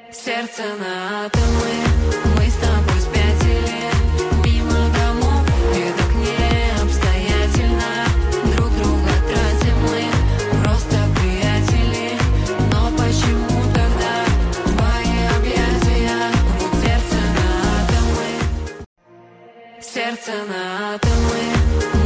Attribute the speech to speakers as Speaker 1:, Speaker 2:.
Speaker 1: Сердце на атомы, мы с тобой спятили мимо домов, и так не обстоятельно друг друга тратим мы, просто приятели. Но почему тогда твои объятия рвут сердце на атомы? Сердце на атомы.